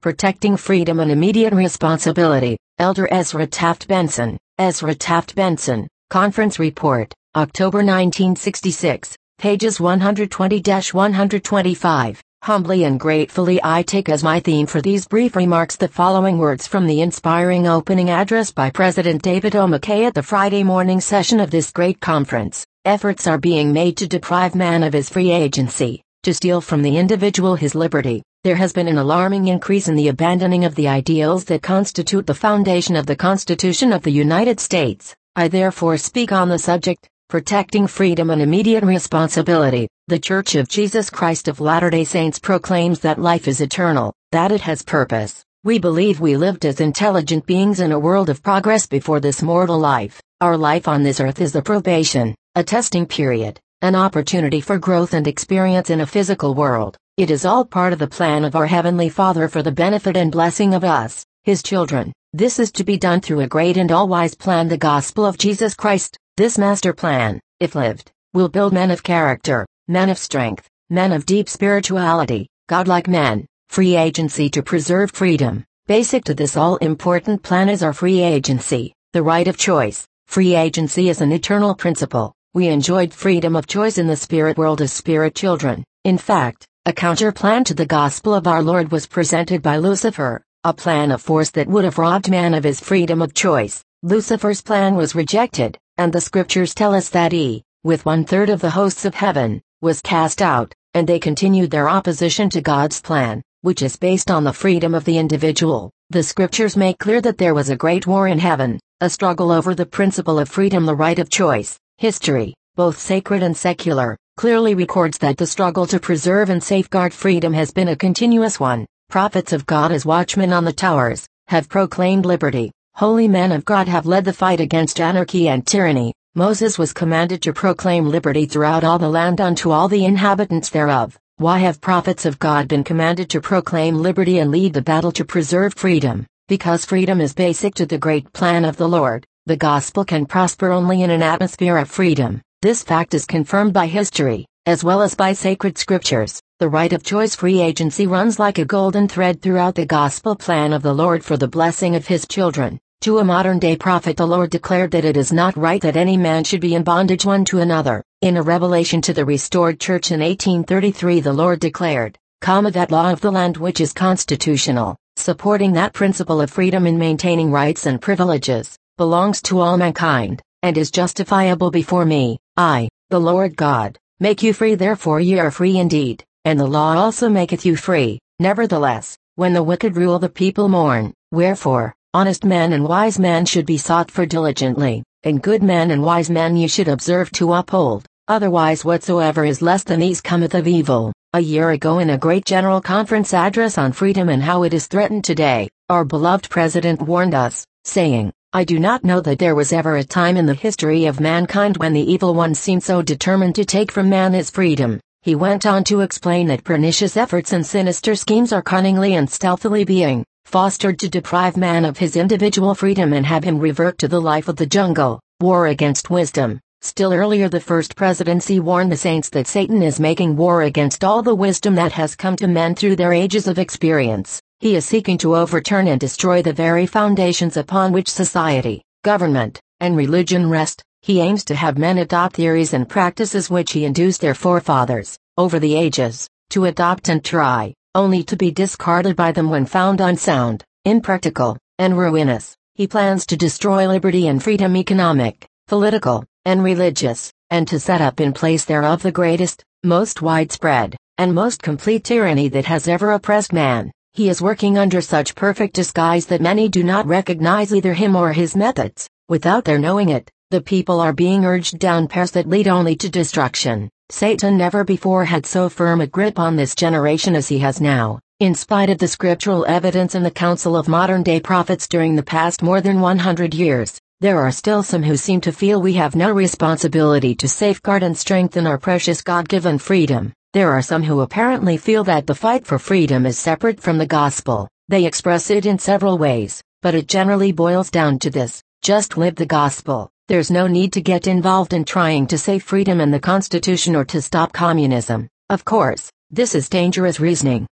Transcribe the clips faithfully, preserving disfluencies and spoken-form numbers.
Protecting Freedom and Immediate Responsibility, Elder Ezra Taft Benson, Ezra Taft Benson, Conference Report, October nineteen sixty-six, pages one twenty to one twenty-five. Humbly and gratefully I take as my theme for these brief remarks the following words from the inspiring opening address by President David O. McKay at the Friday morning session of this great conference. Efforts are being made to deprive man of his free agency, to steal from the individual his liberty. There has been an alarming increase in the abandoning of the ideals that constitute the foundation of the Constitution of the United States. I therefore speak on the subject, Protecting Freedom and Immediate Responsibility. The Church of Jesus Christ of Latter-day Saints proclaims that life is eternal, that it has purpose. We believe we lived as intelligent beings in a world of progress before this mortal life. Our life on this earth is a probation, a testing period, an opportunity for growth and experience in a physical world. It is all part of the plan of our Heavenly Father for the benefit and blessing of us, His children. This is to be done through a great and all-wise plan, the gospel of Jesus Christ. This master plan, if lived, will build men of character, men of strength, men of deep spirituality, godlike men, free agency to preserve freedom. Basic to this all-important plan is our free agency, the right of choice. Free agency is an eternal principle. We enjoyed freedom of choice in the spirit world as spirit children. In fact, a counter-plan to the gospel of our Lord was presented by Lucifer, a plan of force that would have robbed man of his freedom of choice. Lucifer's plan was rejected, and the scriptures tell us that he, with one-third of the hosts of heaven, was cast out, and they continued their opposition to God's plan, which is based on the freedom of the individual. The scriptures make clear that there was a great war in heaven, a struggle over the principle of freedom, the right of choice. History, both sacred and secular, clearly records that the struggle to preserve and safeguard freedom has been a continuous one. Prophets of God as watchmen on the towers, have proclaimed liberty. Holy men of God have led the fight against anarchy and tyranny. Moses was commanded to proclaim liberty throughout all the land unto all the inhabitants thereof. Why have prophets of God been commanded to proclaim liberty and lead the battle to preserve freedom? Because freedom is basic to the great plan of the Lord. The gospel can prosper only in an atmosphere of freedom. This fact is confirmed by history, as well as by sacred scriptures. The right of choice, free agency, runs like a golden thread throughout the gospel plan of the Lord for the blessing of His children. To a modern-day prophet the Lord declared that it is not right that any man should be in bondage one to another. In a revelation to the restored church in eighteen thirty-three the Lord declared, comma, that law of the land which is constitutional, supporting that principle of freedom in maintaining rights and privileges, belongs to all mankind, and is justifiable before me, I, the Lord God, make you free, therefore ye are free indeed, and the law also maketh you free. Nevertheless, when the wicked rule the people mourn, wherefore, honest men and wise men should be sought for diligently, and good men and wise men you should observe to uphold, otherwise whatsoever is less than these cometh of evil. A year ago in a great general conference address on freedom and how it is threatened today, our beloved President warned us, saying, I do not know that there was ever a time in the history of mankind when the evil one seemed so determined to take from man his freedom. He went on to explain that pernicious efforts and sinister schemes are cunningly and stealthily being fostered to deprive man of his individual freedom and have him revert to the life of the jungle. War against wisdom. Still earlier the first presidency warned the saints that Satan is making war against all the wisdom that has come to men through their ages of experience. He is seeking to overturn and destroy the very foundations upon which society, government, and religion rest. He aims to have men adopt theories and practices which he induced their forefathers, over the ages, to adopt and try, only to be discarded by them when found unsound, impractical, and ruinous. He plans to destroy liberty and freedom, economic, political, and religious, and to set up in place thereof the greatest, most widespread, and most complete tyranny that has ever oppressed man. He is working under such perfect disguise that many do not recognize either him or his methods. Without their knowing it, the people are being urged down paths that lead only to destruction. Satan never before had so firm a grip on this generation as he has now. In spite of the scriptural evidence and the counsel of modern-day prophets during the past more than one hundred years, there are still some who seem to feel we have no responsibility to safeguard and strengthen our precious God-given freedom. There are some who apparently feel that the fight for freedom is separate from the gospel. They express it in several ways, but it generally boils down to this: just live the gospel. There's no need to get involved in trying to save freedom and the Constitution or to stop communism. Of course, this is dangerous reasoning.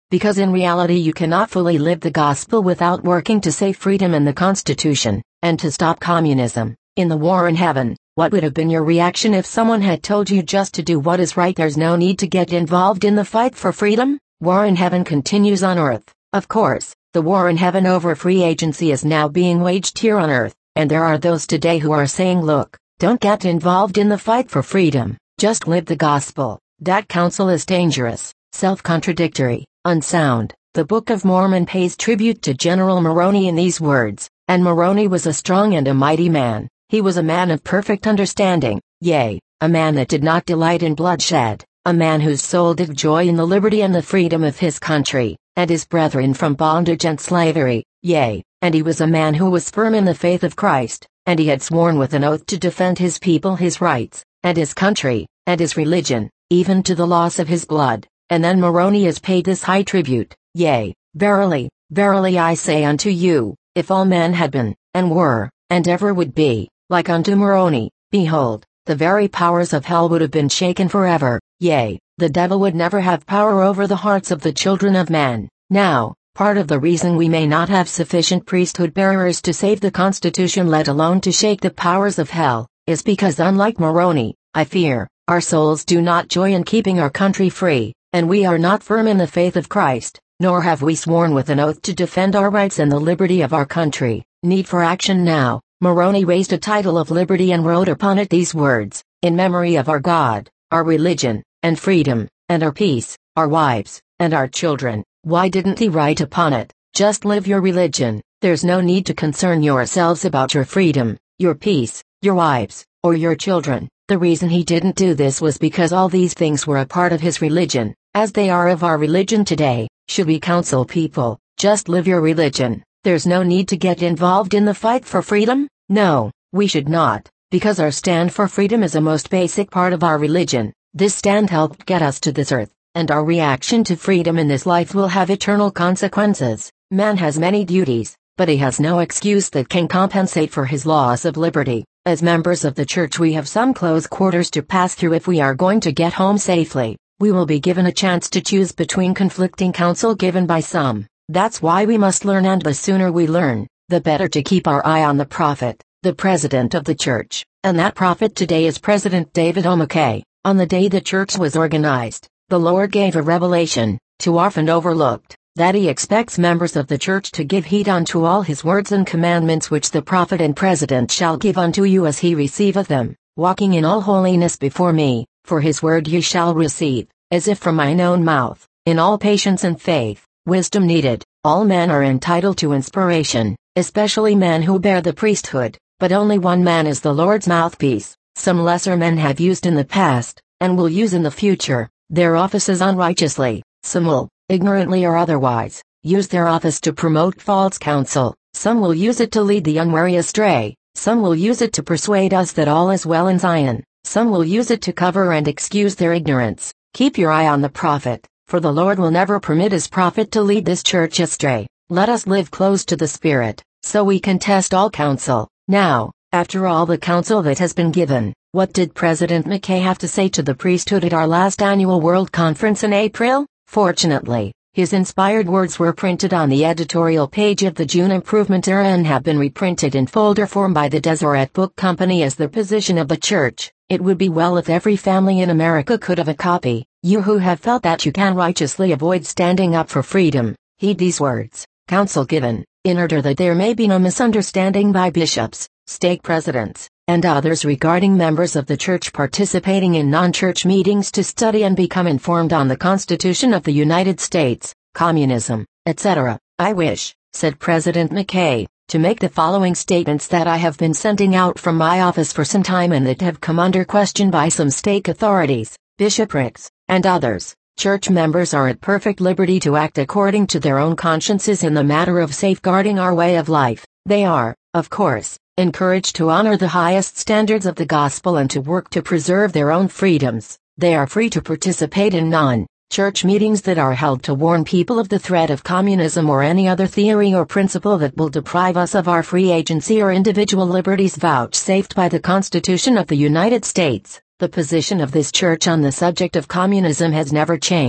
because in reality you cannot fully live the gospel without working to save freedom in the Constitution, and to stop communism. In the war in heaven, what would have been your reaction if someone had told you just to do what is right? There's no need to get involved in the fight for freedom. War in heaven continues on earth. Of course, the war in heaven over free agency is now being waged here on earth, and there are those today who are saying, look, don't get involved in the fight for freedom, just live the gospel. That counsel is dangerous, self-contradictory, unsound. The Book of Mormon pays tribute to General Moroni in these words, and Moroni was a strong and a mighty man. He was a man of perfect understanding, yea, a man that did not delight in bloodshed, a man whose soul did joy in the liberty and the freedom of his country, and his brethren from bondage and slavery, yea, and he was a man who was firm in the faith of Christ, and he had sworn with an oath to defend his people, his rights, and his country, and his religion, even to the loss of his blood. And then Moroni is paid this high tribute, yea, verily, verily I say unto you, if all men had been, and were, and ever would be, like unto Moroni, behold, the very powers of hell would have been shaken forever, yea, the devil would never have power over the hearts of the children of man. Now, part of the reason we may not have sufficient priesthood bearers to save the Constitution, let alone to shake the powers of hell, is because unlike Moroni, I fear, our souls do not joy in keeping our country free, and we are not firm in the faith of Christ, nor have we sworn with an oath to defend our rights and the liberty of our country. Need for action now. Moroni raised a title of liberty and wrote upon it these words, in memory of our God, our religion, and freedom, and our peace, our wives, and our children. Why didn't he write upon it, just live your religion? There's no need to concern yourselves about your freedom, your peace, your wives, or your children. The reason he didn't do this was because all these things were a part of his religion, as they are of our religion today. Should we counsel people, just live your religion? There's no need to get involved in the fight for freedom? No, we should not, because our stand for freedom is a most basic part of our religion. This stand helped get us to this earth, and our reaction to freedom in this life will have eternal consequences. Man has many duties, but he has no excuse that can compensate for his loss of liberty. As members of the church, we have some close quarters to pass through if we are going to get home safely. We will be given a chance to choose between conflicting counsel given by some. That's why we must learn, and the sooner we learn, the better, to keep our eye on the prophet, the president of the church. And that prophet today is President David O. McKay. On the day the church was organized, the Lord gave a revelation, too often overlooked, that he expects members of the church to give heed unto all his words and commandments which the prophet and president shall give unto you as he receiveth them, walking in all holiness before me, for his word ye shall receive, as if from mine own mouth, in all patience and faith, wisdom needed. All men are entitled to inspiration, especially men who bear the priesthood, but only one man is the Lord's mouthpiece. Some lesser men have used in the past, and will use in the future, their offices unrighteously. Some will, ignorantly or otherwise, use their office to promote false counsel. Some will use it to lead the unwary astray. Some will use it to persuade us that all is well in Zion. Some will use it to cover and excuse their ignorance. Keep your eye on the prophet, for the Lord will never permit his prophet to lead this church astray. Let us live close to the Spirit, so we can test all counsel. Now, after all the counsel that has been given, what did President McKay have to say to the priesthood at our last annual World Conference in April? Fortunately, his inspired words were printed on the editorial page of the June Improvement Era and have been reprinted in folder form by the Deseret Book Company as the position of the church. It would be well if every family in America could have a copy. You who have felt that you can righteously avoid standing up for freedom, heed these words. Counsel given, in order that there may be no misunderstanding by bishops, stake presidents, and others regarding members of the church participating in non-church meetings to study and become informed on the Constitution of the United States, communism, et cetera. I wish, said President McKay, to make the following statements that I have been sending out from my office for some time and that have come under question by some stake authorities, bishoprics, and others. Church members are at perfect liberty to act according to their own consciences in the matter of safeguarding our way of life. They are, of course, encouraged to honor the highest standards of the gospel and to work to preserve their own freedoms. They are free to participate in non-church meetings that are held to warn people of the threat of communism or any other theory or principle that will deprive us of our free agency or individual liberties vouchsafed by the Constitution of the United States. The position of this church on the subject of communism has never changed.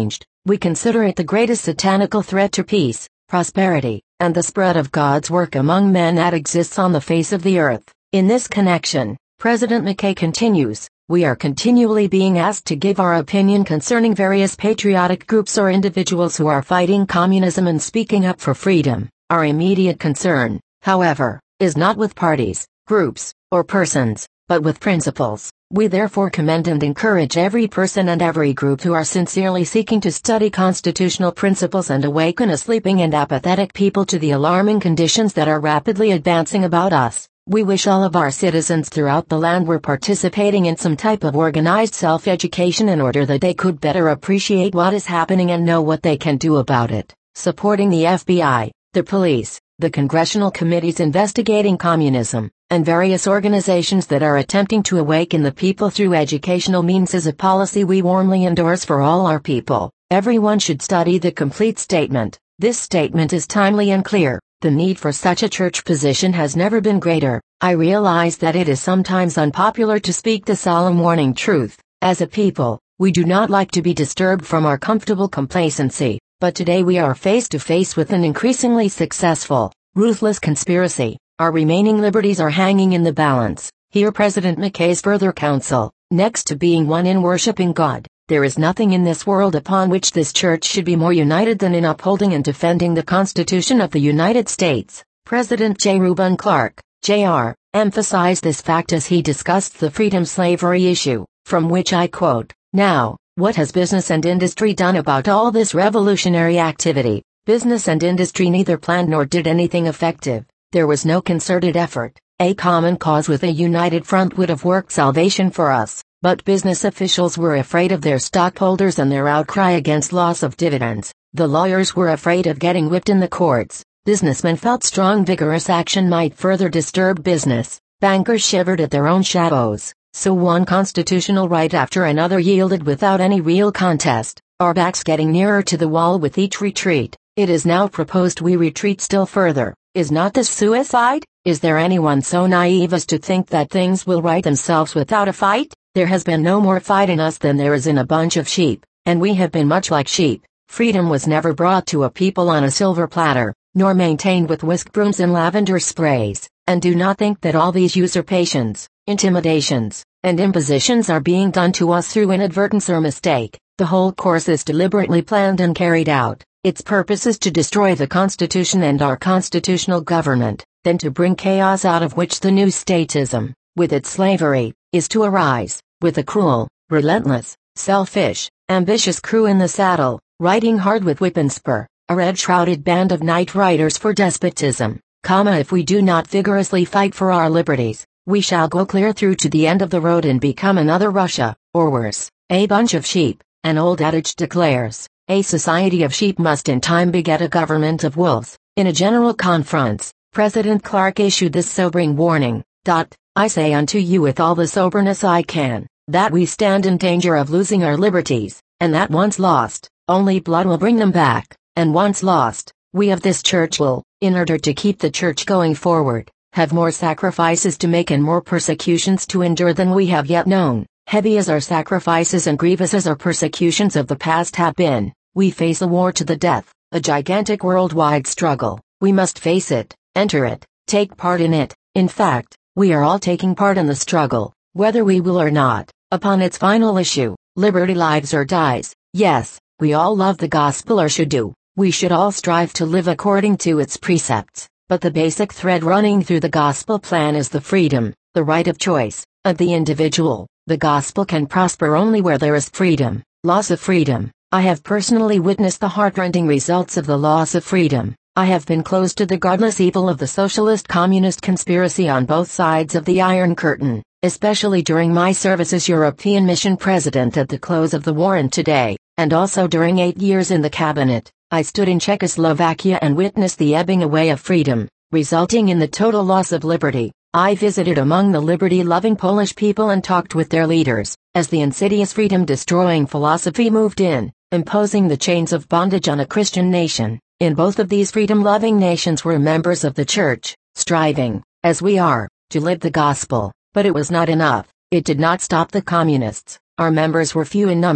We consider it the greatest satanical threat to peace, prosperity, and the spread of God's work among men that exists on the face of the earth. In this connection, President McKay continues, we are continually being asked to give our opinion concerning various patriotic groups or individuals who are fighting communism and speaking up for freedom. Our immediate concern, however, is not with parties, groups, or persons, but with principles. We therefore commend and encourage every person and every group who are sincerely seeking to study constitutional principles and awaken a sleeping and apathetic people to the alarming conditions that are rapidly advancing about us. We wish all of our citizens throughout the land were participating in some type of organized self-education in order that they could better appreciate what is happening and know what they can do about it. Supporting the F B I, the police, the congressional committees investigating communism, and various organizations that are attempting to awaken the people through educational means is a policy we warmly endorse for all our people. Everyone should study the complete statement. This statement is timely and clear. The need for such a church position has never been greater. I realize that it is sometimes unpopular to speak the solemn warning truth. As a people, we do not like to be disturbed from our comfortable complacency, but today we are face to face with an increasingly successful, ruthless conspiracy. Our remaining liberties are hanging in the balance. Hear President McKay's further counsel. Next to being one in worshiping God, there is nothing in this world upon which this church should be more united than in upholding and defending the Constitution of the United States. President J. Reuben Clark, J R, emphasized this fact as he discussed the freedom slavery issue, from which I quote, "Now, what has business and industry done about all this revolutionary activity? Business and industry neither planned nor did anything effective. There was no concerted effort. A common cause with a united front would have worked salvation for us, but business officials were afraid of their stockholders and their outcry against loss of dividends. The lawyers were afraid of getting whipped in the courts. Businessmen felt strong vigorous action might further disturb business. Bankers shivered at their own shadows. So one constitutional right after another yielded without any real contest, our backs getting nearer to the wall with each retreat. It is now proposed we retreat still further. Is not this suicide? Is there anyone so naive as to think that things will right themselves without a fight? There has been no more fight in us than there is in a bunch of sheep, and we have been much like sheep. Freedom was never brought to a people on a silver platter, nor maintained with whisk brooms and lavender sprays, and do not think that all these usurpations, intimidations, and impositions are being done to us through inadvertence or mistake. The whole course is deliberately planned and carried out. Its purpose is to destroy the Constitution and our constitutional government, then to bring chaos out of which the new statism, with its slavery, is to arise, with a cruel, relentless, selfish, ambitious crew in the saddle, riding hard with whip and spur, a red-shrouded band of night riders for despotism, comma if we do not vigorously fight for our liberties, we shall go clear through to the end of the road and become another Russia, or worse, a bunch of sheep. An old adage declares, a society of sheep must in time beget a government of wolves. In a general conference, President Clark issued this sobering warning, dot, I say unto you with all the soberness I can, that we stand in danger of losing our liberties, and that once lost, only blood will bring them back, and once lost, we of this church will, in order to keep the church going forward, have more sacrifices to make and more persecutions to endure than we have yet known. Heavy as our sacrifices and grievous as our persecutions of the past have been, we face a war to the death, a gigantic worldwide struggle. We must face it, enter it, take part in it. In fact, we are all taking part in the struggle, whether we will or not, upon its final issue, liberty lives or dies. Yes, we all love the gospel or should do. We should all strive to live according to its precepts, but the basic thread running through the gospel plan is the freedom, the right of choice, of the individual. The gospel can prosper only where there is freedom. Loss of freedom. I have personally witnessed the heartrending results of the loss of freedom. I have been close to the godless evil of the socialist-communist conspiracy on both sides of the Iron Curtain, especially during my service as European Mission President at the close of the war and today, and also during eight years in the cabinet. I stood in Czechoslovakia and witnessed the ebbing away of freedom, resulting in the total loss of liberty. I visited among the liberty-loving Polish people and talked with their leaders, as the insidious freedom-destroying philosophy moved in, imposing the chains of bondage on a Christian nation. In both of these freedom-loving nations were members of the church, striving, as we are, to live the gospel, but it was not enough. It did not stop the communists. Our members were few in number,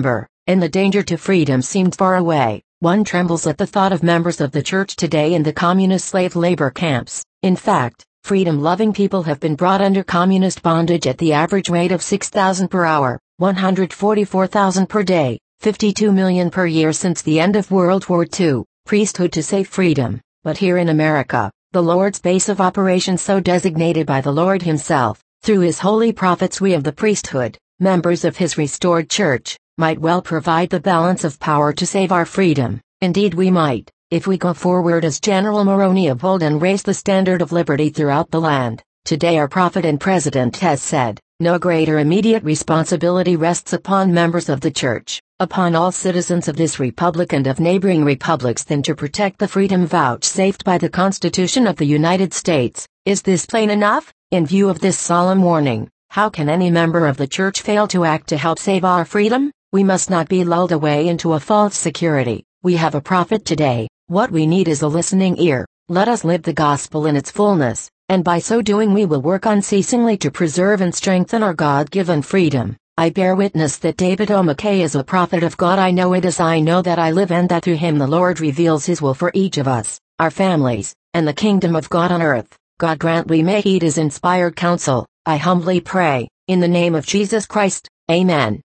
and the danger to freedom seemed far away. One trembles at the thought of members of the church today in the communist slave labor camps. In fact, freedom-loving people have been brought under communist bondage at the average rate of six thousand per hour, one hundred forty-four thousand per day, fifty-two million per year since the end of World War Two. Priesthood to save freedom. But here in America, the Lord's base of operations so designated by the Lord himself, through his holy prophets, we of the priesthood, members of his restored church, might well provide the balance of power to save our freedom. Indeed we might, if we go forward as General Moroni of old and raise the standard of liberty throughout the land. Today our prophet and president has said, no greater immediate responsibility rests upon members of the church, upon all citizens of this republic and of neighboring republics than to protect the freedom vouchsafed by the Constitution of the United States. Is this plain enough? In view of this solemn warning, how can any member of the church fail to act to help save our freedom? We must not be lulled away into a false security. We have a prophet today. What we need is a listening ear. Let us live the gospel in its fullness, and by so doing we will work unceasingly to preserve and strengthen our God-given freedom. I bear witness that David O. McKay is a prophet of God. I know it as I know that I live, and that through him the Lord reveals his will for each of us, our families, and the kingdom of God on earth. God grant we may heed his inspired counsel. I humbly pray, in the name of Jesus Christ. Amen.